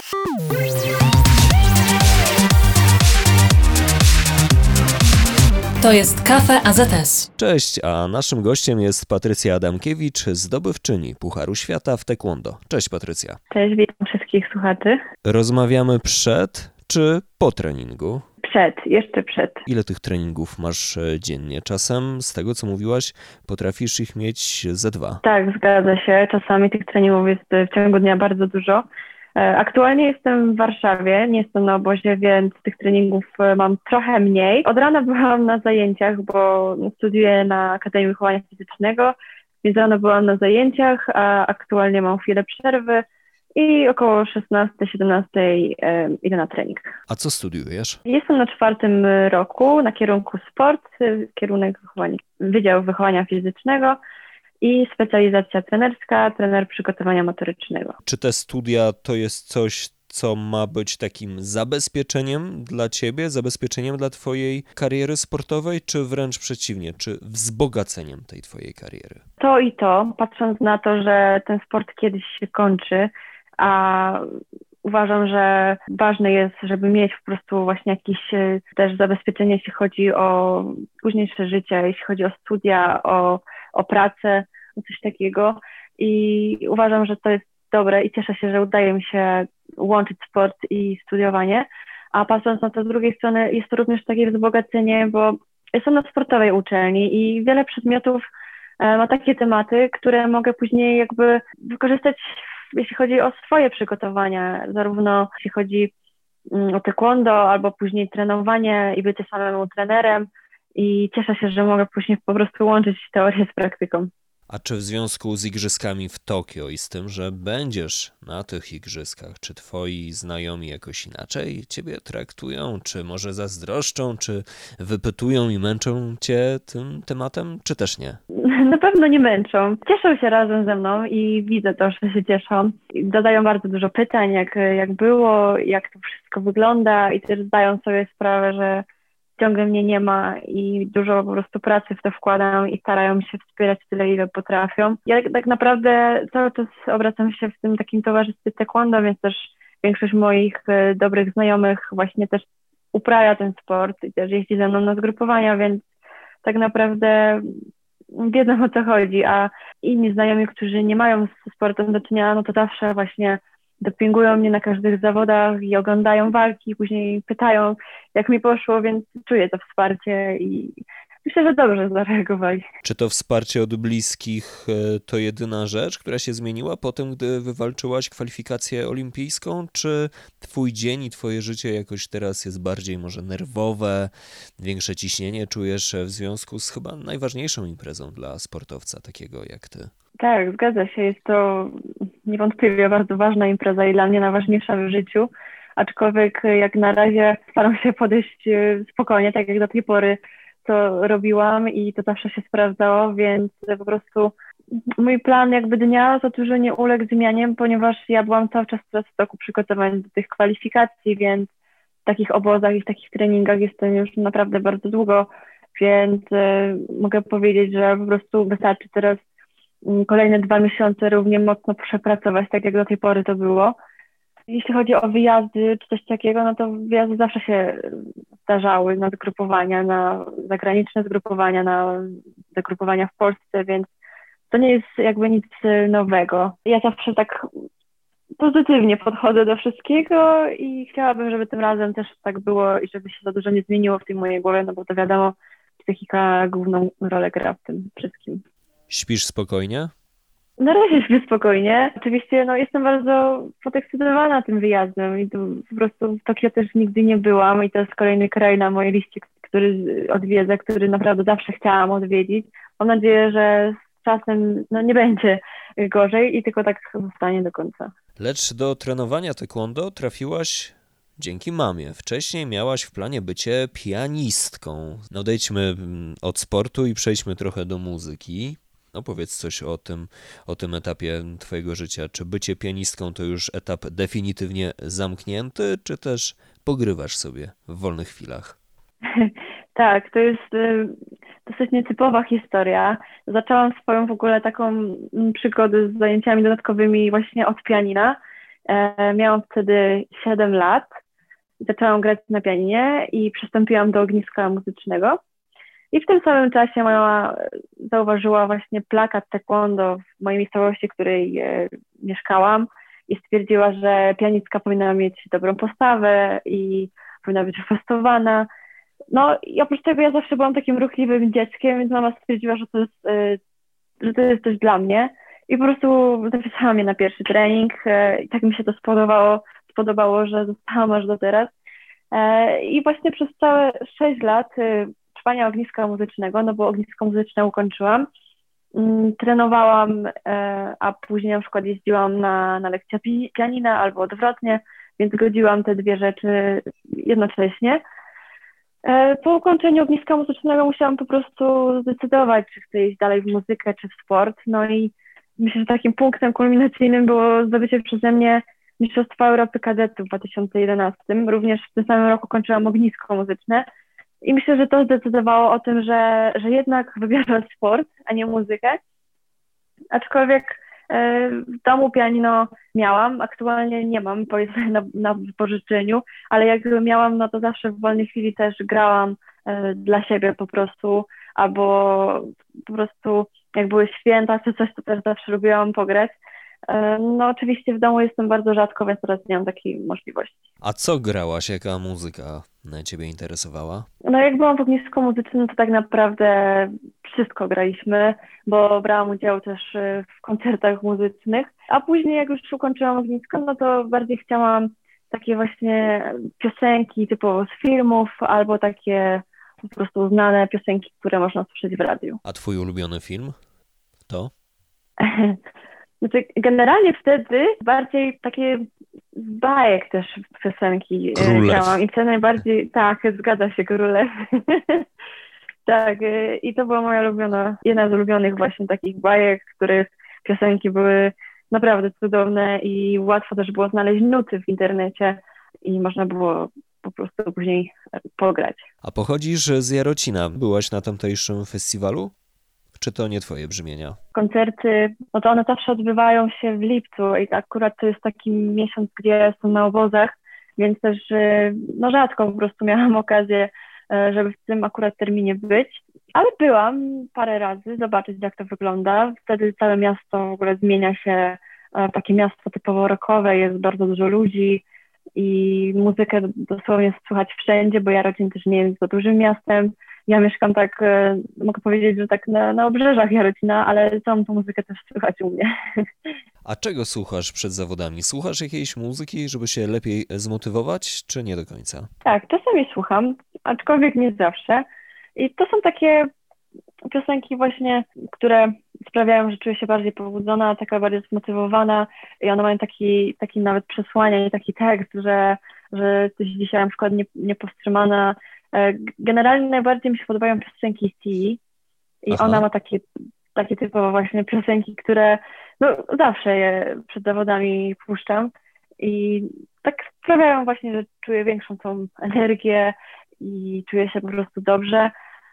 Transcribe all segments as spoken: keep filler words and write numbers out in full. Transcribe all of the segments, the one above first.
To jest Cafe A Z S. Cześć, a naszym gościem jest Patrycja Adamkiewicz, zdobywczyni Pucharu Świata w taekwondo. Cześć Patrycja. Cześć, witam wszystkich słuchaczy. Rozmawiamy przed czy po treningu? Przed, jeszcze przed. Ile tych treningów masz dziennie? Czasem, z tego co mówiłaś, potrafisz ich mieć ze dwa. Tak, zgadza się. Czasami tych treningów jest w ciągu dnia bardzo dużo. Aktualnie jestem w Warszawie, nie jestem na obozie, więc tych treningów mam trochę mniej. Od rana byłam na zajęciach, bo studiuję na Akademii Wychowania Fizycznego, więc rano byłam na zajęciach, a aktualnie mam chwilę przerwy i około szesnastej siedemnastej idę na trening. A co studiujesz? Jestem na czwartym roku na kierunku sport, kierunek wychowania, Wydział Wychowania Fizycznego i specjalizacja trenerska, trener przygotowania motorycznego. Czy te studia to jest coś, co ma być takim zabezpieczeniem dla ciebie, zabezpieczeniem dla twojej kariery sportowej, czy wręcz przeciwnie, czy wzbogaceniem tej twojej kariery? To i to, patrząc na to, że ten sport kiedyś się kończy, a uważam, że ważne jest, żeby mieć po prostu właśnie jakieś też zabezpieczenie, jeśli chodzi o późniejsze życie, jeśli chodzi o studia, o, o pracę, o coś takiego. I uważam, że to jest dobre i cieszę się, że udaje mi się łączyć sport i studiowanie. A patrząc na to z drugiej strony, jest to również takie wzbogacenie, bo jestem na sportowej uczelni i wiele przedmiotów ma takie tematy, które mogę później jakby wykorzystać, jeśli chodzi o swoje przygotowania, zarówno jeśli chodzi o taekwondo, albo później trenowanie i bycie samemu trenerem. I cieszę się, że mogę później po prostu łączyć teorię z praktyką. A czy w związku z igrzyskami w Tokio i z tym, że będziesz na tych igrzyskach, czy twoi znajomi jakoś inaczej ciebie traktują, czy może zazdroszczą, czy wypytują i męczą cię tym tematem, czy też nie? Na pewno nie męczą. Cieszą się razem ze mną i widzę to, że się cieszą. Zadają bardzo dużo pytań, jak, jak było, jak to wszystko wygląda i też zdają sobie sprawę, że ciągle mnie nie ma i dużo po prostu pracy w to wkładam i starają się wspierać tyle, ile potrafią. Ja tak naprawdę cały czas obracam się w tym takim towarzystwie taekwondo, więc też większość moich dobrych znajomych właśnie też uprawia ten sport i też jeździ ze mną na zgrupowania, więc tak naprawdę wiedzą, o co chodzi, a inni znajomi, którzy nie mają z sportem do czynienia, no to zawsze właśnie dopingują mnie na każdych zawodach i oglądają walki, i później pytają, jak mi poszło, więc czuję to wsparcie i myślę, że dobrze zareagowali. Czy to wsparcie od bliskich to jedyna rzecz, która się zmieniła po tym, gdy wywalczyłaś kwalifikację olimpijską, czy twój dzień i twoje życie jakoś teraz jest bardziej może nerwowe, większe ciśnienie czujesz w związku z chyba najważniejszą imprezą dla sportowca takiego jak ty? Tak, zgadza się. Jest to niewątpliwie bardzo ważna impreza i dla mnie najważniejsza w życiu, aczkolwiek jak na razie staram się podejść spokojnie, tak jak do tej pory to robiłam i to zawsze się sprawdzało, więc po prostu mój plan jakby dnia za dużo nie uległ zmianie, ponieważ ja byłam cały czas w toku przygotowań do tych kwalifikacji, więc w takich obozach i w takich treningach jestem już naprawdę bardzo długo, więc y, mogę powiedzieć, że po prostu wystarczy teraz kolejne dwa miesiące równie mocno przepracować, tak jak do tej pory to było. Jeśli chodzi o wyjazdy czy coś takiego, no to wyjazdy zawsze się zdarzały na zgrupowania, na zagraniczne zgrupowania, na zgrupowania w Polsce, więc to nie jest jakby nic nowego. Ja zawsze tak pozytywnie podchodzę do wszystkiego i chciałabym, żeby tym razem też tak było i żeby się za dużo nie zmieniło w tej mojej głowie, no bo to wiadomo, psychika główną rolę gra w tym wszystkim. Śpisz spokojnie? Na razie śpię spokojnie. Oczywiście no, jestem bardzo podekscytowana tym wyjazdem i tu po prostu w Tokio też nigdy nie byłam i to jest kolejny kraj na mojej liście, który odwiedzę, który naprawdę zawsze chciałam odwiedzić. Mam nadzieję, że z czasem no, nie będzie gorzej i tylko tak zostanie do końca. Lecz do trenowania taekwondo trafiłaś dzięki mamie. Wcześniej miałaś w planie bycie pianistką. No odejdźmy od sportu i przejdźmy trochę do muzyki. No powiedz coś o tym, o tym etapie twojego życia. Czy bycie pianistką to już etap definitywnie zamknięty, czy też pogrywasz sobie w wolnych chwilach? Tak, to jest y, dosyć nietypowa historia. Zaczęłam swoją w ogóle taką przygodę z zajęciami dodatkowymi właśnie od pianina E, miałam wtedy siedem lat. Zaczęłam grać na pianinie i przystąpiłam do ogniska muzycznego. I w tym samym czasie moja mama zauważyła właśnie plakat taekwondo w mojej miejscowości, w której e, mieszkałam i stwierdziła, że pianistka powinna mieć dobrą postawę i powinna być wyprostowana. No i oprócz tego ja zawsze byłam takim ruchliwym dzieckiem, więc mama stwierdziła, że to jest, e, że to jest coś dla mnie. I po prostu zapisała mnie na pierwszy trening e, i tak mi się to spodobało, spodobało, że zostałam aż do teraz. E, I właśnie przez całe sześć lat e, trwania ogniska muzycznego, no bo ognisko muzyczne ukończyłam, mm, trenowałam, e, a później na przykład jeździłam na, na lekcję pi- pianina albo odwrotnie, więc godziłam te dwie rzeczy jednocześnie. E, po ukończeniu ogniska muzycznego musiałam po prostu zdecydować, czy chcę iść dalej w muzykę, czy w sport. No i myślę, że takim punktem kulminacyjnym było zdobycie przeze mnie Mistrzostwa Europy Kadetów w dwa tysiące jedenastym. Również w tym samym roku kończyłam ognisko muzyczne i myślę, że to zdecydowało o tym, że, że jednak wybieram sport, a nie muzykę. Aczkolwiek e, w domu pianino miałam, aktualnie nie mam, powiedzmy na, na wypożyczeniu, ale jak miałam, no to zawsze w wolnej chwili też grałam e, dla siebie po prostu, albo po prostu jak były święta czy coś, to też zawsze lubiłam pograć. No oczywiście w domu jestem bardzo rzadko, więc teraz nie mam takiej możliwości. A co grałaś? Jaka muzyka ciebie interesowała? No jak byłam w ognisku muzycznym, to tak naprawdę wszystko graliśmy, bo brałam udział też w koncertach muzycznych, a później jak już ukończyłam ognisko, no to bardziej chciałam takie właśnie piosenki typowo z filmów, albo takie po prostu znane piosenki, które można słyszeć w radiu. A twój ulubiony film to? Znaczy, generalnie wtedy bardziej takie z bajek też piosenki grałam i co najbardziej, tak, zgadza się, Królew. Tak, i to była moja ulubiona, jedna z ulubionych właśnie takich bajek, których piosenki były naprawdę cudowne i łatwo też było znaleźć nuty w internecie i można było po prostu później pograć. A pochodzisz z Jarocina. Byłaś na tamtejszym festiwalu? Czy to nie twoje brzmienia? Koncerty, no to one zawsze odbywają się w lipcu i akurat to jest taki miesiąc, gdzie jestem na obozach, więc też no rzadko po prostu miałam okazję, żeby w tym akurat terminie być, ale byłam parę razy zobaczyć, jak to wygląda. Wtedy całe miasto w ogóle zmienia się, takie miasto typowo rockowe, jest bardzo dużo ludzi i muzykę dosłownie słychać wszędzie, bo Jarocin też nie jest za dużym miastem. Ja mieszkam tak, mogę powiedzieć, że tak na, na obrzeżach Jarocina, ale całą tą muzykę też słychać u mnie. A czego słuchasz przed zawodami? Słuchasz jakiejś muzyki, żeby się lepiej zmotywować, czy nie do końca? Tak, czasami słucham, aczkolwiek nie zawsze. I to są takie piosenki właśnie, które sprawiają, że czuję się bardziej pobudzona, taka bardziej zmotywowana i one mają taki, taki nawet przesłanie, taki tekst, że, że coś dzisiaj na przykład nie, niepowstrzymana. Generalnie najbardziej mi się podobają piosenki T i Aha. Ona ma takie, takie typowo właśnie piosenki, które no, zawsze je przed zawodami puszczam i tak sprawiają właśnie, że czuję większą tą energię i czuję się po prostu dobrze.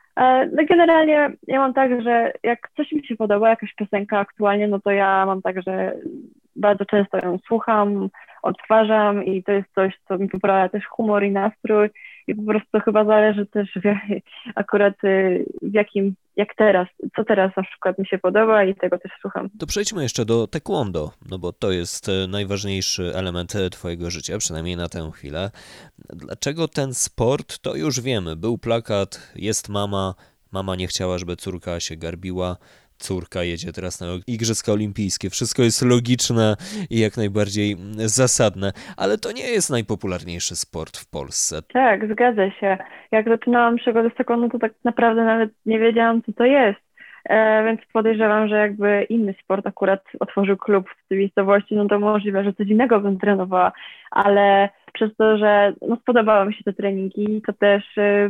No generalnie ja mam tak, że jak coś mi się podoba, jakaś piosenka aktualnie, no to ja mam tak, że bardzo często ją słucham, odtwarzam i to jest coś, co mi poprawia też humor i nastrój i po prostu chyba zależy też w, akurat w jakim, jak teraz, co teraz na przykład mi się podoba i tego też słucham. To przejdźmy jeszcze do taekwondo, no bo to jest najważniejszy element twojego życia, przynajmniej na tę chwilę. Dlaczego ten sport, to już wiemy, był plakat, jest mama, mama nie chciała, żeby córka się garbiła, córka jedzie teraz na Igrzyska Olimpijskie. Wszystko jest logiczne i jak najbardziej zasadne, ale to nie jest najpopularniejszy sport w Polsce. Tak, zgadza się. Jak zaczynałam przygodę z taekwondo, to tak naprawdę nawet nie wiedziałam, co to jest. E, więc podejrzewam, że jakby inny sport akurat otworzył klub w tej miejscowości, no to możliwe, że coś innego bym trenowała, ale przez to, że no, spodobały mi się te treningi, to też y,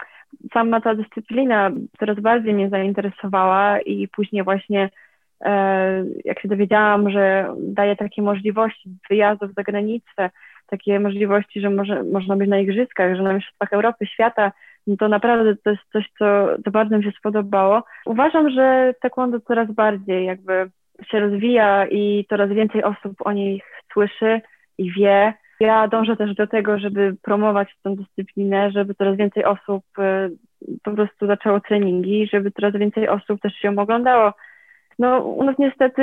sama ta dyscyplina coraz bardziej mnie zainteresowała i później właśnie e, jak się dowiedziałam, że daje takie możliwości wyjazdów za granicę, takie możliwości, że może, można być na igrzyskach, że na mistrzostwach Europy, świata, no to naprawdę to jest coś, co, co bardzo mi się spodobało. Uważam, że taekwondo coraz bardziej jakby się rozwija i coraz więcej osób o nich słyszy i wie. Ja dążę też do tego, żeby promować tę dyscyplinę, żeby coraz więcej osób po prostu zaczęło treningi, żeby coraz więcej osób też się oglądało. No u nas niestety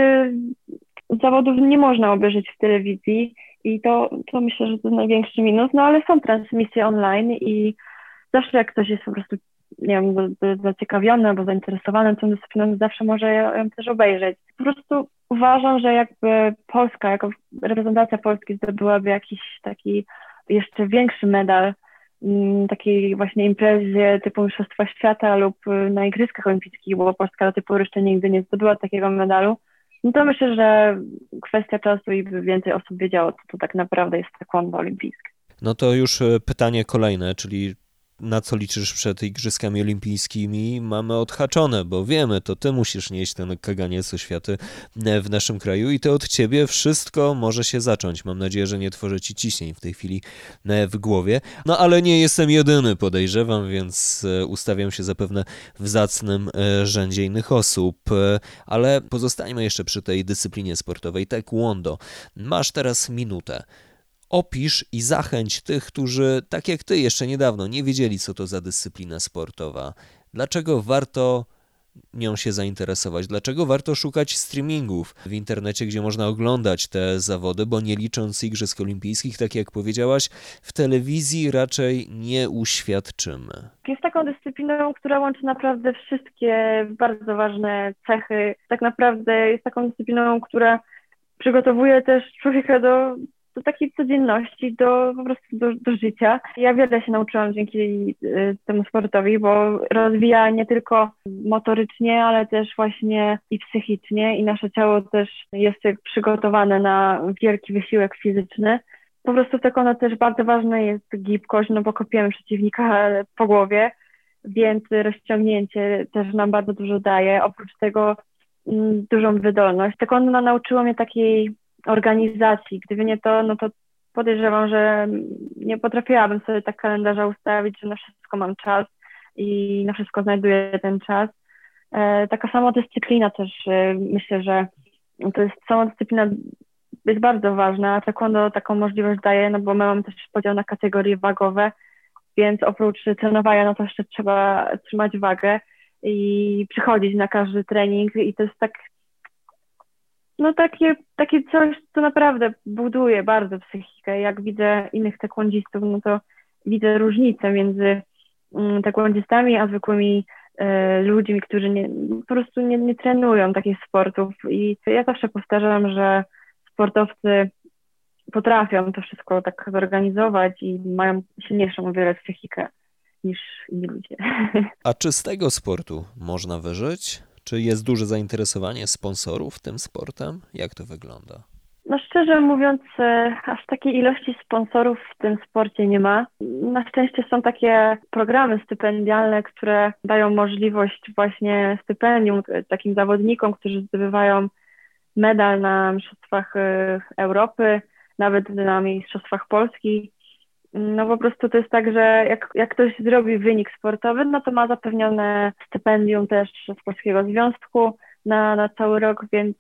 zawodów nie można obejrzeć w telewizji i to, to myślę, że to jest największy minus, no ale są transmisje online i zawsze jak ktoś jest po prostu, nie wiem, zaciekawiony albo zainteresowany tą dyscypliną, zawsze może ją też obejrzeć. Po prostu uważam, że jakby Polska, jako reprezentacja Polski zdobyłaby jakiś taki jeszcze większy medal, takiej właśnie imprezie typu Mistrzostwa Świata lub na Igrzyskach Olimpijskich, bo Polska do tej pory jeszcze nigdy nie zdobyła takiego medalu, no to myślę, że kwestia czasu i by więcej osób wiedziało, co to tak naprawdę jest taekwondo olimpijskie. No to już pytanie kolejne, czyli na co liczysz przed Igrzyskami Olimpijskimi, mamy odhaczone, bo wiemy, to ty musisz nieść ten kaganiec oświaty w naszym kraju i to od ciebie wszystko może się zacząć. Mam nadzieję, że nie tworzę ci ciśnień w tej chwili w głowie. No ale nie jestem jedyny, podejrzewam, więc ustawiam się zapewne w zacnym rzędzie innych osób. Ale pozostańmy jeszcze przy tej dyscyplinie sportowej taekwondo. Masz teraz minutę. Opisz i zachęć tych, którzy, tak jak ty, jeszcze niedawno nie wiedzieli, co to za dyscyplina sportowa. Dlaczego warto nią się zainteresować? Dlaczego warto szukać streamingów w internecie, gdzie można oglądać te zawody, bo nie licząc Igrzysk Olimpijskich, tak jak powiedziałaś, w telewizji raczej nie uświadczymy. Jest taką dyscypliną, która łączy naprawdę wszystkie bardzo ważne cechy. Tak naprawdę jest taką dyscypliną, która przygotowuje też człowieka do do takiej codzienności, do po prostu do, do życia. Ja wiele się nauczyłam dzięki y, temu sportowi, bo rozwija nie tylko motorycznie, ale też właśnie i psychicznie i nasze ciało też jest przygotowane na wielki wysiłek fizyczny. Po prostu w taekwondo też bardzo ważna jest gibkość, no bo kopiemy przeciwnika po głowie, więc rozciągnięcie też nam bardzo dużo daje. Oprócz tego mm, dużą wydolność. Taekwondo nauczyło mnie takiej organizacji. Gdyby nie to, no to podejrzewam, że nie potrafiłabym sobie tak kalendarza ustawić, że na wszystko mam czas i na wszystko znajduję ten czas. E, taka samodyscyplina też, e, myślę, że to jest samodyscyplina jest bardzo ważna. Taekwondo taką możliwość daje, no bo my mamy też podział na kategorie wagowe, więc oprócz trenowania, no to jeszcze trzeba trzymać wagę i przychodzić na każdy trening i to jest tak No takie, takie coś, co naprawdę buduje bardzo psychikę. Jak widzę innych taekwondzistów, no to widzę różnicę między um, taekwondzistami a zwykłymi e, ludźmi, którzy nie, po prostu nie, nie trenują takich sportów. I ja zawsze powtarzam, że sportowcy potrafią to wszystko tak zorganizować i mają silniejszą o wiele psychikę niż inni ludzie. A czy z tego sportu można wyżyć? Czy jest duże zainteresowanie sponsorów tym sportem? Jak to wygląda? No szczerze mówiąc, aż takiej ilości sponsorów w tym sporcie nie ma. Na szczęście są takie programy stypendialne, które dają możliwość właśnie stypendium takim zawodnikom, którzy zdobywają medal na Mistrzostwach Europy, nawet na Mistrzostwach Polski. No po prostu to jest tak, że jak, jak ktoś zrobi wynik sportowy, no to ma zapewnione stypendium też z Polskiego Związku na, na cały rok, więc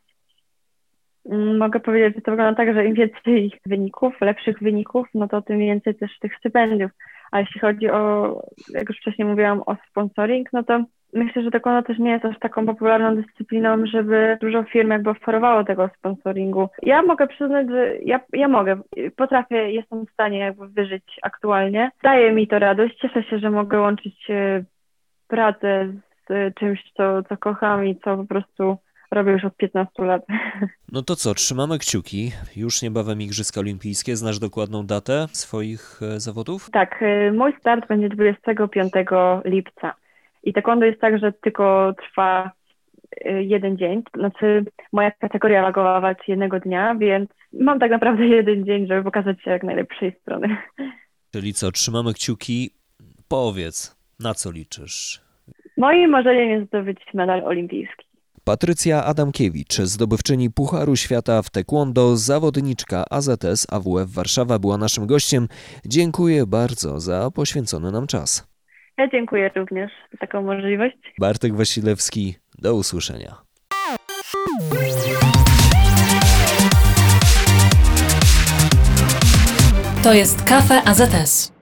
mogę powiedzieć, że to wygląda tak, że im więcej wyników, lepszych wyników, no to tym więcej też tych stypendiów. A jeśli chodzi o, jak już wcześniej mówiłam, o sponsoring, no to myślę, że taekwondo też nie jest aż taką popularną dyscypliną, żeby dużo firm jakby oferowało tego sponsoringu. Ja mogę przyznać, że ja, ja mogę, potrafię, jestem w stanie jakby wyżyć aktualnie. Daje mi to radość, cieszę się, że mogę łączyć pracę z czymś, co, co kocham i co po prostu robię już od piętnastu lat. No to co, trzymamy kciuki. Już niebawem Igrzyska Olimpijskie. Znasz dokładną datę swoich zawodów? Tak, mój start będzie dwudziestego piątego lipca. I taekwondo jest tak, że tylko trwa jeden dzień. Znaczy moja kategoria wagowa walczy jednego dnia, więc mam tak naprawdę jeden dzień, żeby pokazać się jak najlepszej strony. Czyli co, trzymamy kciuki. Powiedz, na co liczysz? Moim marzeniem jest zdobyć medal olimpijski. Patrycja Adamkiewicz, zdobywczyni Pucharu Świata w taekwondo, zawodniczka A Z S A W F Warszawa była naszym gościem. Dziękuję bardzo za poświęcony nam czas. Ja dziękuję również za taką możliwość. Bartek Wasilewski, do usłyszenia. To jest Kafe A Z S.